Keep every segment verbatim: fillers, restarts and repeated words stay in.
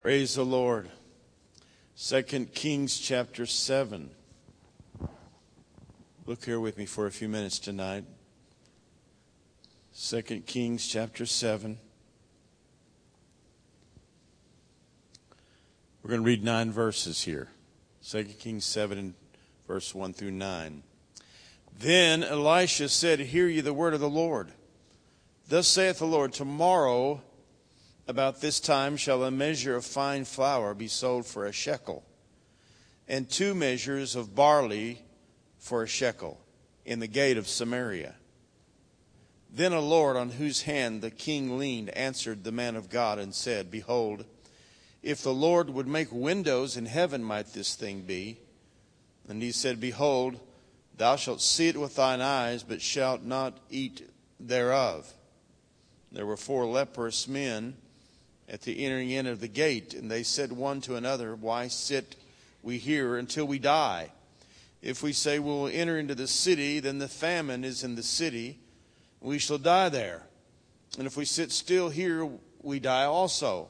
Praise the Lord. Second Kings chapter seven. Look here with me for a few minutes tonight. Second Kings chapter seven. We're going to read nine verses here. Second Kings seven, verse one through nine. Then Elisha said, Hear ye the word of the Lord. Thus saith the Lord, Tomorrow about this time shall a measure of fine flour be sold for a shekel, and two measures of barley for a shekel in the gate of Samaria. Then a Lord on whose hand the king leaned answered the man of God and said, Behold, if the Lord would make windows in heaven, might this thing be? And he said, Behold, thou shalt see it with thine eyes, but shalt not eat thereof. There were four leprous men at the entering in of the gate, and they said one to another, Why sit we here until we die? If we say we will enter into the city, then the famine is in the city, we shall die there. And if we sit still here, we die also.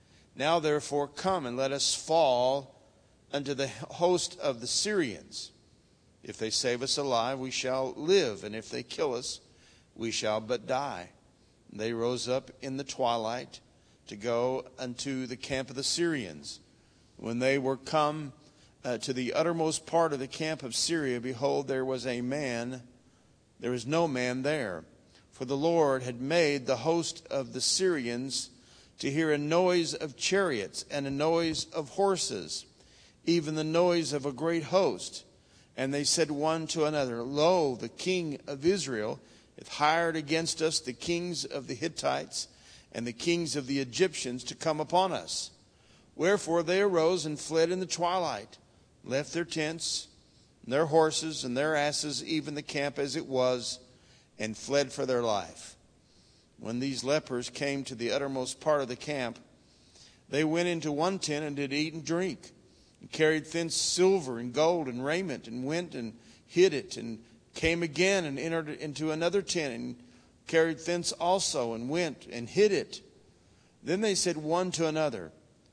Now therefore come and let us fall unto the host of the Syrians. If they save us alive, we shall live, and if they kill us, we shall but die. And they rose up in the twilight to go unto the camp of the Syrians. When they were come uh, to the uttermost part of the camp of Syria, behold, there was a man, there was no man there. For the Lord had made the host of the Syrians to hear a noise of chariots and a noise of horses, even the noise of a great host. And they said one to another, Lo, the king of Israel hath hired against us the kings of the Hittites and the kings of the Egyptians to come upon us. Wherefore they arose and fled in the twilight, left their tents, and their horses, and their asses, even the camp as it was, and fled for their life. When these lepers came to the uttermost part of the camp, they went into one tent and did eat and drink, and carried thence silver and gold and raiment, and went and hid it, and came again and entered into another tent, and carried thence also, and went and hid it. Then they said one to another,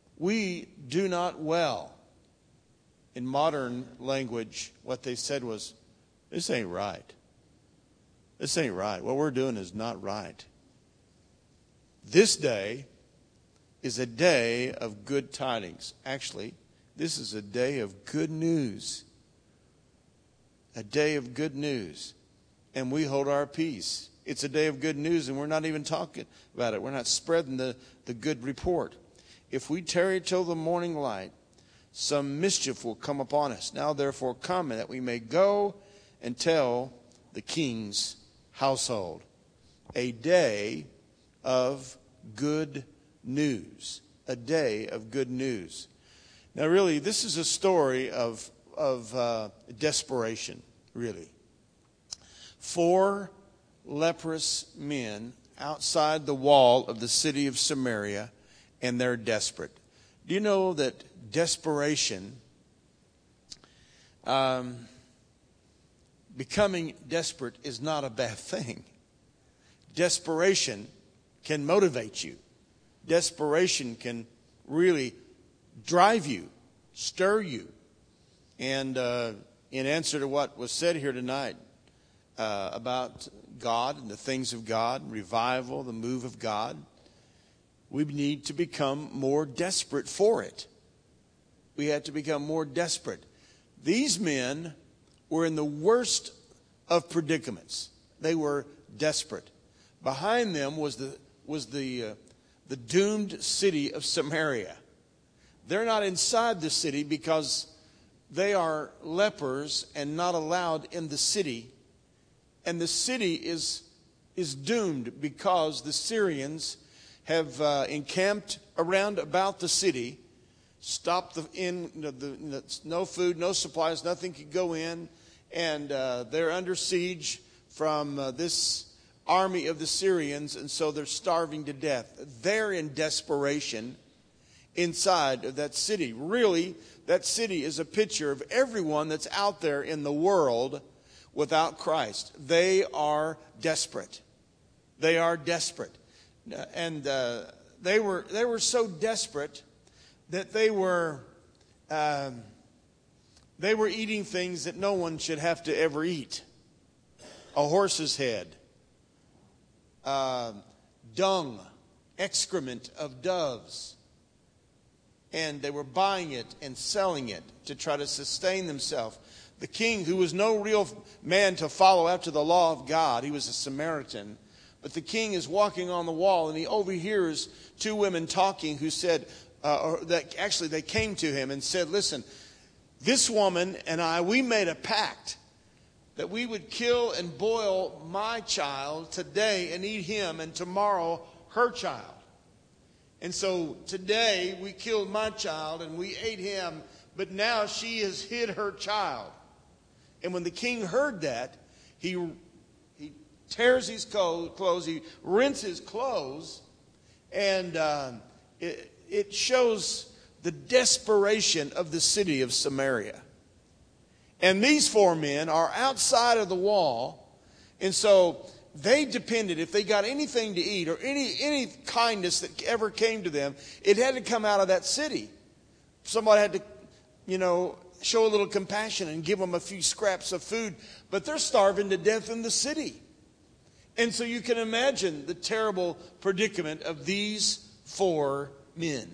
We do not well. In modern language, what they said was, This ain't right. This ain't right. What we're doing is not right. This day is a day of good tidings. Actually, this is a day of good news. A day of good news. And we hold our peace. It's a day of good news, and we're not even talking about it. We're not spreading the, the good report. If we tarry till the morning light, some mischief will come upon us. Now therefore come, that we may go and tell the king's household. A day of good news. A day of good news. Now really, this is a story of, of uh, desperation, really. Four leprous men outside the wall of the city of Samaria, and they're desperate. Do you know that desperation, um, becoming desperate is not a bad thing? Desperation can motivate you. Desperation can really drive you, stir you. And uh, in answer to what was said here tonight uh, about God and the things of God, revival, the move of God, we need to become more desperate for it. We have to become more desperate. These men were in the worst of predicaments. They were desperate. Behind them was the was the uh, the doomed city of Samaria. They're not inside the city because they are lepers and not allowed in the city. And the city is is doomed because the Syrians have uh, encamped around about the city, stopped the in the, the, no food, no supplies, nothing could go in, and uh, they're under siege from uh, this army of the Syrians, and so they're starving to death. They're in desperation inside of that city. Really, that city is a picture of everyone that's out there in the world without Christ. They are desperate. They are desperate. And uh, they were they were so desperate that they were um, they were eating things that no one should have to ever eat. A horse's head, uh, dung, excrement of doves. And they were buying it and selling it to try to sustain themselves. The king, who was no real man to follow after the law of God, he was a Samaritan. But the king is walking on the wall and he overhears two women talking who said, uh, or that actually they came to him and said, listen, this woman and I, we made a pact that we would kill and boil my child today and eat him, and tomorrow her child. And so today we killed my child and we ate him, but now she has hid her child. And when the king heard that, he he tears his clothes, he rents his clothes, and uh, it, it shows the desperation of the city of Samaria. And these four men are outside of the wall, and so they depended, if they got anything to eat or any any kindness that ever came to them, it had to come out of that city. Somebody had to, you know, show a little compassion and give them a few scraps of food. But they're starving to death in the city. And so you can imagine the terrible predicament of these four men.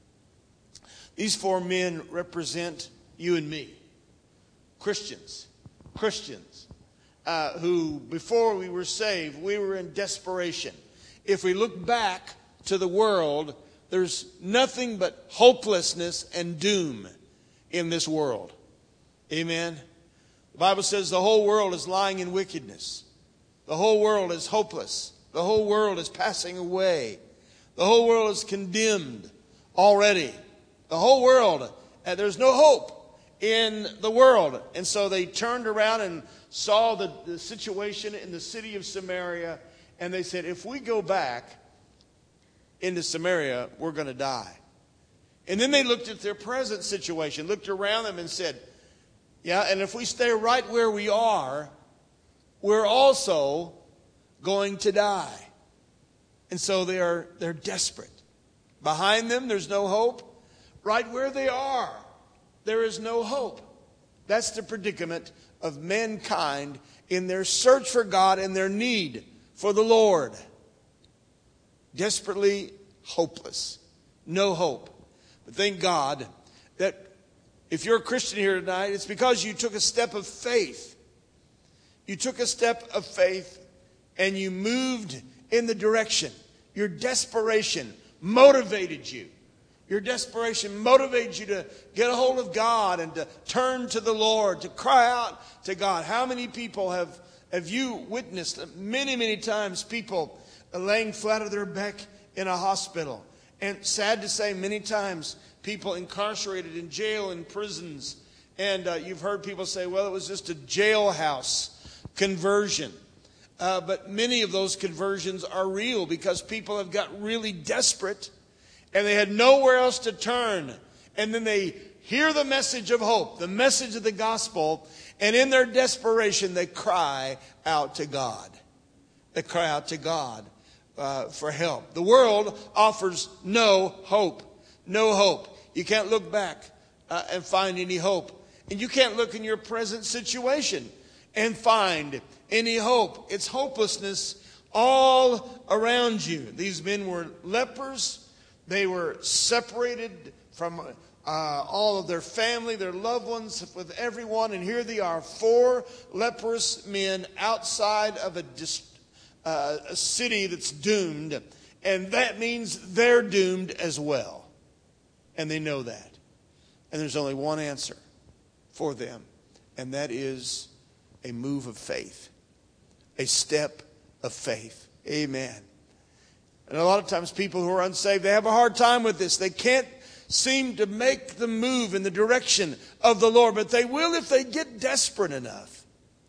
These four men represent you and me. Christians. Christians. Uh, who, before we were saved, we were in desperation. If we look back to the world, there's nothing but hopelessness and doom in this world. Amen? The Bible says the whole world is lying in wickedness. The whole world is hopeless. The whole world is passing away. The whole world is condemned already. The whole world, uh, there's no hope in the world. And so they turned around and saw the, the situation in the city of Samaria, and they said, if we go back into Samaria, we're going to die. And then they looked at their present situation, looked around them and said, yeah, and if we stay right where we are, we're also going to die. And so they are they're desperate. Behind them, there's no hope. Right where they are, there is no hope. That's the predicament of mankind in their search for God and their need for the Lord. Desperately hopeless. No hope. But thank God that if you're a Christian here tonight, it's because you took a step of faith. You took a step of faith and you moved in the direction. Your desperation motivated you. Your desperation motivates you to get a hold of God and to turn to the Lord, to cry out to God. How many people have, have you witnessed many, many times people laying flat on their back in a hospital? And sad to say, many times people incarcerated in jail and prisons. And uh, you've heard people say, well, it was just a jailhouse conversion. Uh, but many of those conversions are real because people have got really desperate and they had nowhere else to turn. And then they hear the message of hope, the message of the gospel, and in their desperation, they cry out to God. They cry out to God uh, for help. The world offers no hope. No hope. You can't look back uh, and find any hope. And you can't look in your present situation and find any hope. It's hopelessness all around you. These men were lepers. They were separated from uh, all of their family, their loved ones, with everyone. And here they are, four leprous men outside of a, dis- uh, a city that's doomed. And that means they're doomed as well. And they know that. And there's only one answer for them. And that is a move of faith. A step of faith. Amen. And a lot of times people who are unsaved, they have a hard time with this. They can't seem to make the move in the direction of the Lord. But they will if they get desperate enough.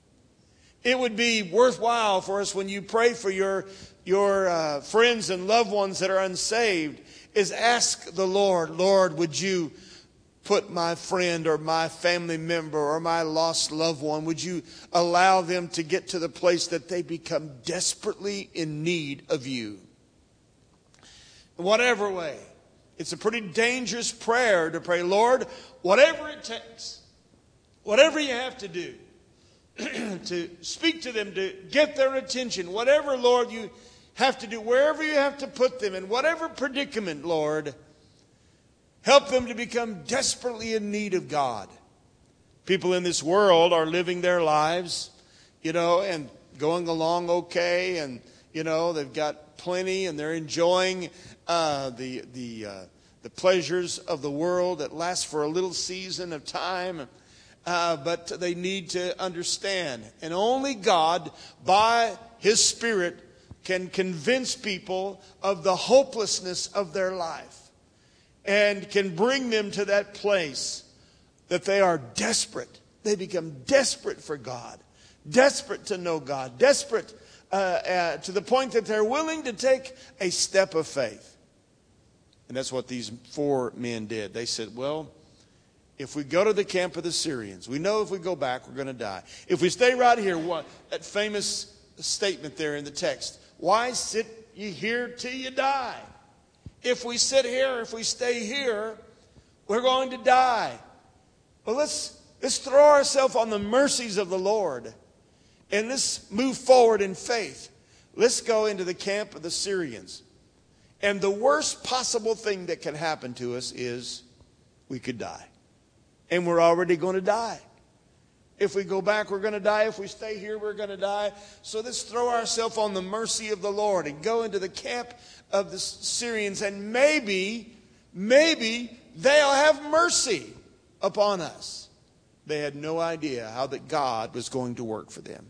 It would be worthwhile for us when you pray for your, your uh, friends and loved ones that are unsaved, is ask the Lord, Lord, would you put my friend or my family member or my lost loved one, would you allow them to get to the place that they become desperately in need of you? In whatever way, It's a pretty dangerous prayer to pray, Lord, whatever it takes, whatever you have to do to speak to them, to get their attention, whatever, Lord, you have to do, wherever you have to put them, in whatever predicament, Lord, help them to become desperately in need of God. People in this world are living their lives, you know, and going along okay, and, you know, they've got plenty, and they're enjoying uh, the the uh, the pleasures of the world that last for a little season of time. Uh, but they need to understand, and only God, by His Spirit, can convince people of the hopelessness of their life and can bring them to that place that they are desperate. They become desperate for God, desperate to know God, desperate uh, uh, to the point that they're willing to take a step of faith. And that's what these four men did. They said, well, if we go to the camp of the Syrians, we know if we go back, we're going to die. If we stay right here, what, that famous statement there in the text, why sit ye here till you die? If we sit here, if we stay here, we're going to die. Well, let's, let's throw ourselves on the mercies of the Lord, and let's move forward in faith. Let's go into the camp of the Syrians. And the worst possible thing that can happen to us is we could die. And we're already going to die. If we go back, we're going to die. If we stay here, we're going to die. So let's throw ourselves on the mercy of the Lord and go into the camp of the Syrians. And maybe, maybe they'll have mercy upon us. They had no idea how that God was going to work for them.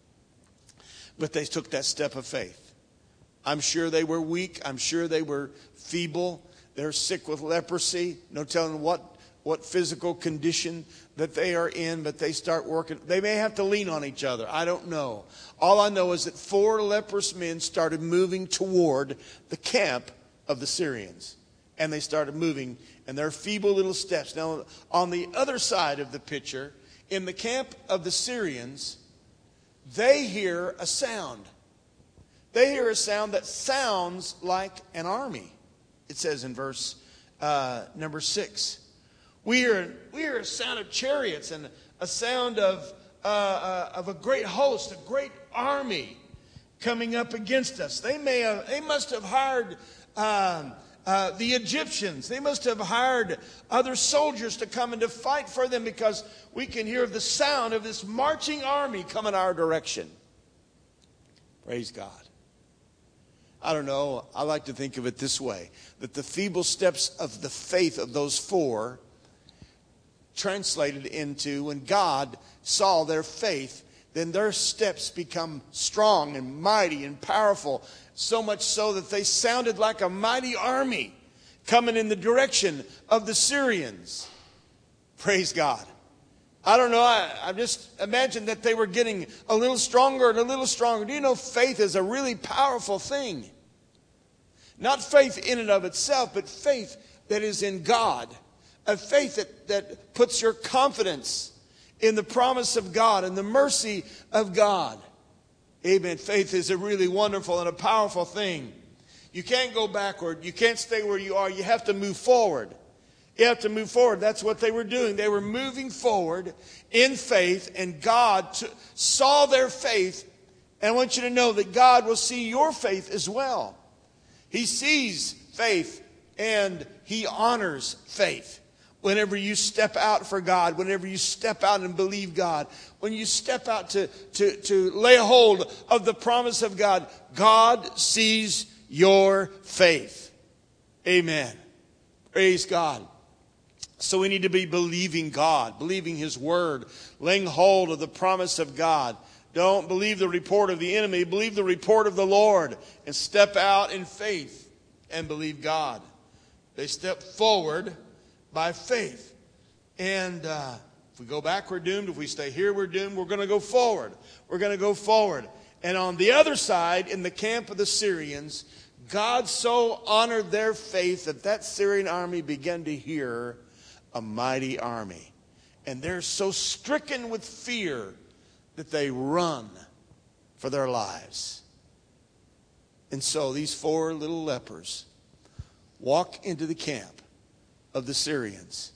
But they took that step of faith. I'm sure they were weak. I'm sure they were feeble. They're sick with leprosy. No telling what what physical condition that they are in, but they start working. They may have to lean on each other. I don't know. All I know is that four leprous men started moving toward the camp of the Syrians. And they started moving in their feeble little steps. Now, on the other side of the picture, in the camp of the Syrians, they hear a sound. They hear a sound that sounds like an army. It says in verse uh, number six. We hear, we hear a sound of chariots and a sound of, uh, uh, of a great host, a great army coming up against us. They may have, they must have hired um, uh, the Egyptians. They must have hired other soldiers to come and to fight for them, because we can hear the sound of this marching army coming our direction. Praise God. I don't know. I like to think of it this way, that the feeble steps of the faith of those four translated into, when God saw their faith, then their steps become strong and mighty and powerful, so much so that they sounded like a mighty army coming in the direction of the Syrians. Praise God. I don't know, I, I just imagine that they were getting a little stronger and a little stronger. Do you know faith is a really powerful thing? Not faith in and of itself, but faith that is in God. A faith that, that puts your confidence in the promise of God and the mercy of God. Amen. Faith is a really wonderful and a powerful thing. You can't go backward. You can't stay where you are. You have to move forward. You have to move forward. That's what they were doing. They were moving forward in faith, and God t- saw their faith. And I want you to know that God will see your faith as well. He sees faith and He honors faith. Whenever you step out for God, whenever you step out and believe God, when you step out to, to, to lay hold of the promise of God, God sees your faith. Amen. Praise God. So we need to be believing God, believing His word, laying hold of the promise of God. Don't believe the report of the enemy. Believe the report of the Lord and step out in faith and believe God. They step forward by faith. And uh, if we go back, we're doomed. If we stay here, we're doomed. We're going to go forward. We're going to go forward. And on the other side, in the camp of the Syrians, God so honored their faith that that Syrian army began to hear a mighty army. And they're so stricken with fear that they run for their lives. And so these four little lepers walk into the camp of the Syrians,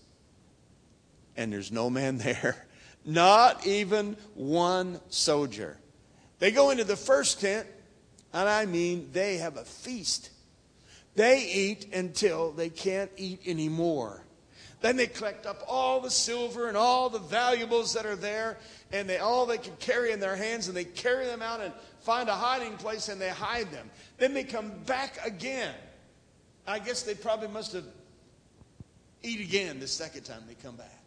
and there's no man there. Not even one soldier. They go into the first tent, and I mean, they have a feast. They eat until they can't eat anymore. Then they collect up all the silver and all the valuables that are there, and they all they can carry in their hands, and they carry them out and find a hiding place, and they hide them. Then they come back again. I guess they probably must have eat again the second time they come back.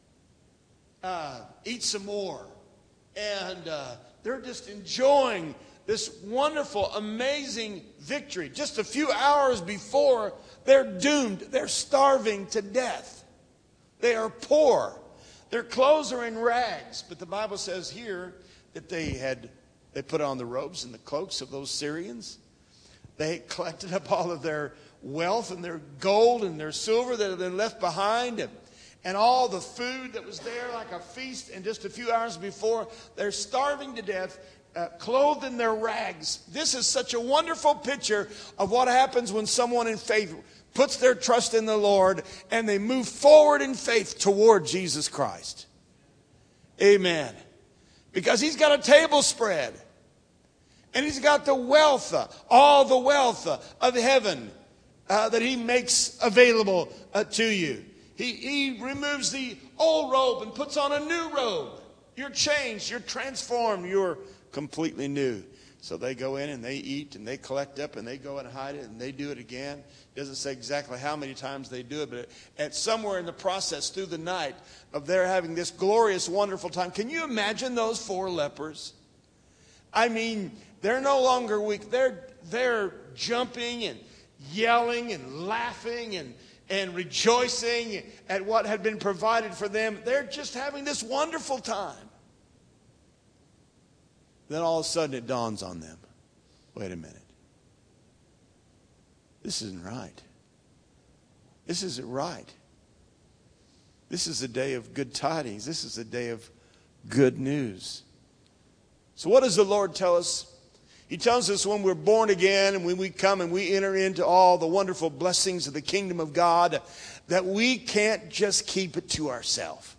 Uh, eat some more. And uh, they're just enjoying this wonderful, amazing victory. Just a few hours before, they're doomed. They're starving to death. They are poor. Their clothes are in rags. But the Bible says here that they had they put on the robes and the cloaks of those Syrians. They collected up all of their wealth and their gold and their silver that had been left behind, and, and all the food that was there like a feast. And just a few hours before, they're starving to death, uh, clothed in their rags. This is such a wonderful picture of what happens when someone in faith puts their trust in the Lord and they move forward in faith toward Jesus Christ. Amen. Because he's got a table spread. And he's got the wealth, uh, all the wealth uh, of heaven uh, that he makes available uh, to you. He, he removes the old robe and puts on a new robe. You're changed. You're transformed. You're completely new. So they go in and they eat and they collect up and they go and hide it and they do it again. It doesn't say exactly how many times they do it, but at somewhere in the process through the night of their having this glorious, wonderful time. Can you imagine those four lepers? I mean, they're no longer weak. They're, they're jumping and yelling and laughing and, and rejoicing at what had been provided for them. They're just having this wonderful time. Then all of a sudden it dawns on them. Wait a minute. This isn't right. This isn't right. This is a day of good tidings. This is a day of good news. So what does the Lord tell us? He tells us when we're born again and when we come and we enter into all the wonderful blessings of the kingdom of God, that we can't just keep it to ourselves.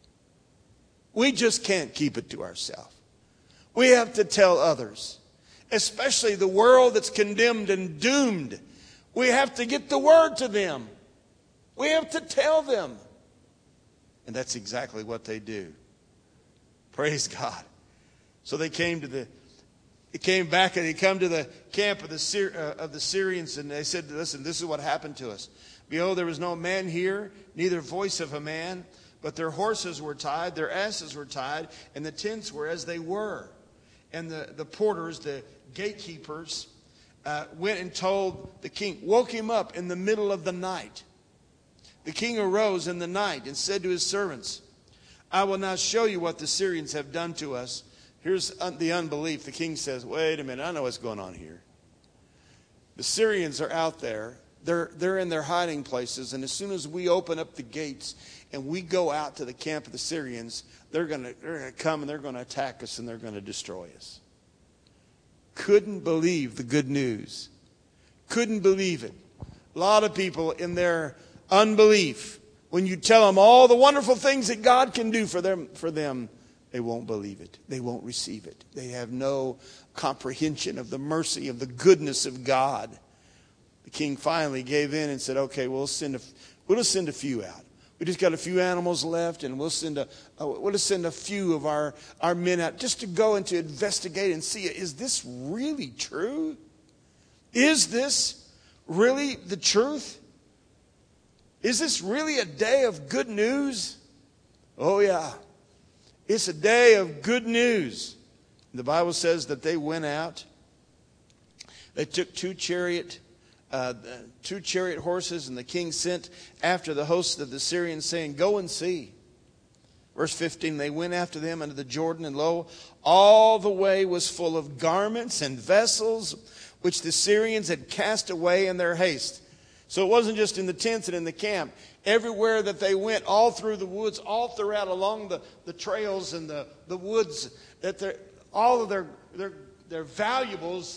We just can't keep it to ourselves. We have to tell others, especially the world that's condemned and doomed. We have to get the word to them. We have to tell them. And that's exactly what they do. Praise God. So they came to the, they came back and they come to the camp of the Syr, uh, of the Syrians, and they said, "Listen, this is what happened to us. Behold, there was no man here, neither voice of a man, but their horses were tied, their asses were tied, and the tents were as they were." And the, the porters, the gatekeepers, uh, went and told the king, woke him up in the middle of the night. The king arose in the night and said to his servants, "I will now show you what the Syrians have done to us." Here's the unbelief. The king says, wait a minute, I know what's going on here. The Syrians are out there. They're, they're in their hiding places. And as soon as we open up the gates and we go out to the camp of the Syrians, they're going to they're going to come and they're going to attack us and they're going to destroy us. Couldn't believe the good news. Couldn't believe it. A lot of people in their unbelief, when you tell them all the wonderful things that God can do for them, for them, they won't believe it. They won't receive it. They have no comprehension of the mercy, of the goodness of God. The king finally gave in and said, okay, we'll send a, we'll just send a few out. We just got a few animals left, and we'll send a, uh, we'll just send a few of our, our men out just to go and to investigate and see, is this really true? Is this really the truth? Is this really a day of good news? Oh, yeah. It's a day of good news. The Bible says that they went out. They took two chariot, uh, two chariot horses, and the king sent after the hosts of the Syrians, saying, "Go and see." Verse fifteen, they went after them into the Jordan, and lo, all the way was full of garments and vessels, which the Syrians had cast away in their haste. So it wasn't just in the tents and in the camp. Everywhere that they went, all through the woods, all throughout along the, the trails and the, the woods, that all of their, their, their valuables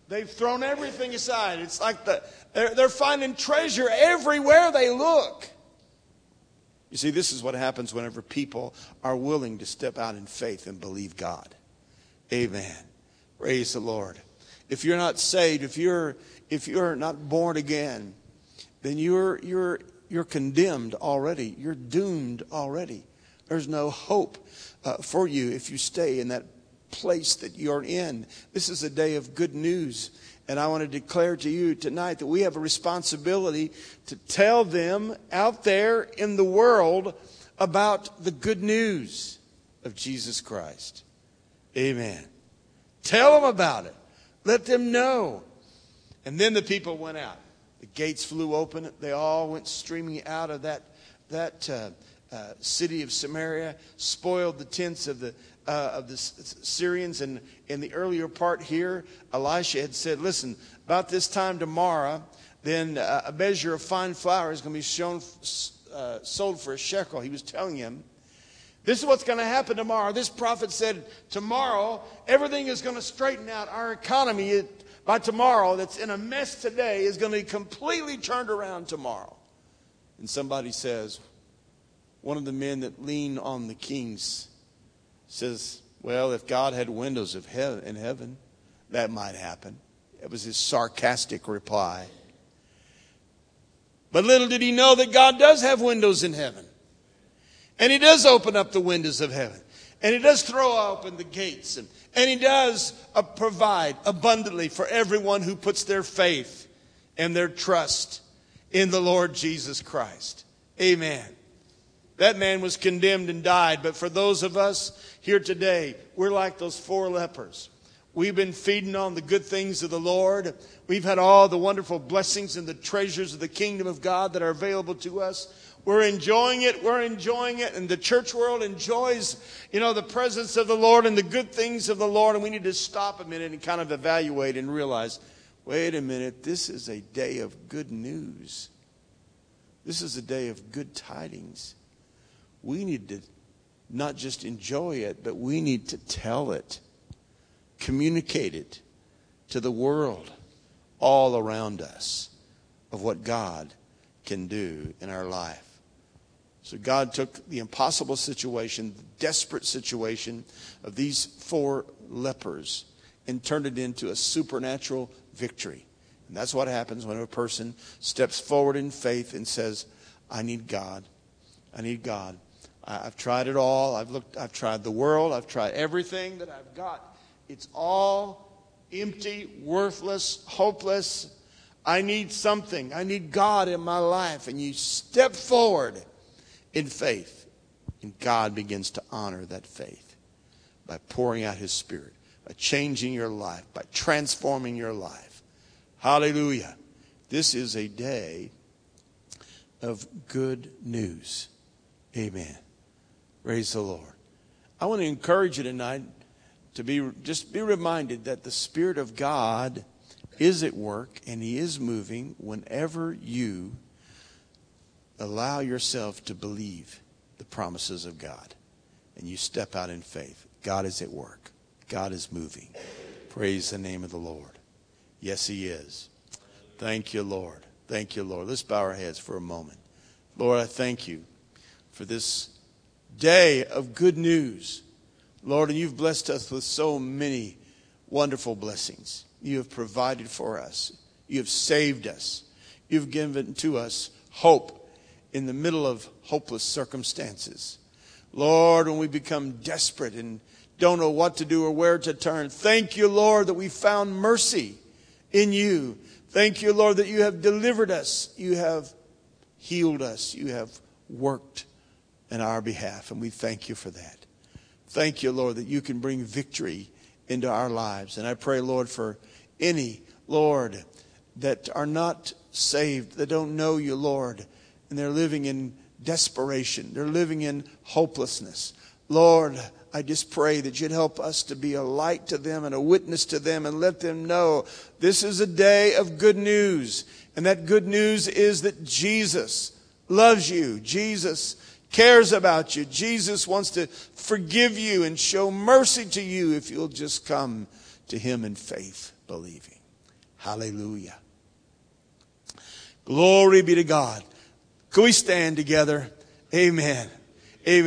They've thrown everything aside. It's like the, they're, they're finding treasure everywhere they look. You see, this is what happens whenever people are willing to step out in faith and believe God. Amen. Praise the Lord. If you're not saved, if you're if you're not born again, then you're you're you're condemned already. You're doomed already. There's no hope uh, for you if you stay in that place that you're in. This is a day of good news. And I want to declare to you tonight that we have a responsibility to tell them out there in the world about the good news of Jesus Christ. Amen. Tell them about it. Let them know. And then the people went out. The gates flew open. They all went streaming out of that, that uh, uh, city of Samaria, spoiled the tents of the Uh, of the Syrians. And in the earlier part here, Elisha had said, listen, about this time tomorrow, then uh, a measure of fine flour is going to be shown, uh, sold for a shekel. He was telling him, this is what's going to happen tomorrow. This prophet said, tomorrow, everything is going to straighten out. Our economy, it, by tomorrow, that's in a mess today, is going to be completely turned around tomorrow. And somebody says, one of the men that lean on the king's says, well, if God had windows of heaven, in heaven, that might happen. It was his sarcastic reply. But little did he know that God does have windows in heaven. And he does open up the windows of heaven. And he does throw open the gates. And, and he does uh, provide abundantly for everyone who puts their faith and their trust in the Lord Jesus Christ. Amen. That man was condemned and died. But for those of us here today, we're like those four lepers. We've been feeding on the good things of the Lord. We've had all the wonderful blessings and the treasures of the kingdom of God that are available to us. We're enjoying it. We're enjoying it. And the church world enjoys, you know, the presence of the Lord and the good things of the Lord. And we need to stop a minute and kind of evaluate and realize, wait a minute, this is a day of good news. This is a day of good tidings. We need to not just enjoy it, but we need to tell it, communicate it to the world all around us of what God can do in our life. So God took the impossible situation, the desperate situation of these four lepers and turned it into a supernatural victory. And that's what happens when a person steps forward in faith and says, I need God. I need God. I've tried it all. I've looked, I've tried the world. I've tried everything that I've got. It's all empty, worthless, hopeless. I need something. I need God in my life. And you step forward in faith. And God begins to honor that faith by pouring out his Spirit, by changing your life, by transforming your life. Hallelujah. This is a day of good news. Amen. Praise the Lord. I want to encourage you tonight to be just be reminded that the Spirit of God is at work and he is moving whenever you allow yourself to believe the promises of God and you step out in faith. God is at work. God is moving. Praise the name of the Lord. Yes, he is. Thank you, Lord. Thank you, Lord. Let's bow our heads for a moment. Lord, I thank you for this day of good news. Lord, and you've blessed us with so many wonderful blessings. You have provided for us. You have saved us. You've given to us hope in the middle of hopeless circumstances. Lord, when we become desperate and don't know what to do or where to turn, thank you, Lord, that we found mercy in you. Thank you, Lord, that you have delivered us. You have healed us. You have worked in our behalf, and we thank you for that. Thank you, Lord, that you can bring victory into our lives. And I pray, Lord, for any, Lord, that are not saved, that don't know you, Lord, and they're living in desperation. They're living in hopelessness. Lord, I just pray that you'd help us to be a light to them and a witness to them and let them know this is a day of good news. And that good news is that Jesus loves you. Jesus cares about you. Jesus wants to forgive you and show mercy to you if you'll just come to him in faith, believing. Hallelujah. Glory be to God. Can we stand together? Amen.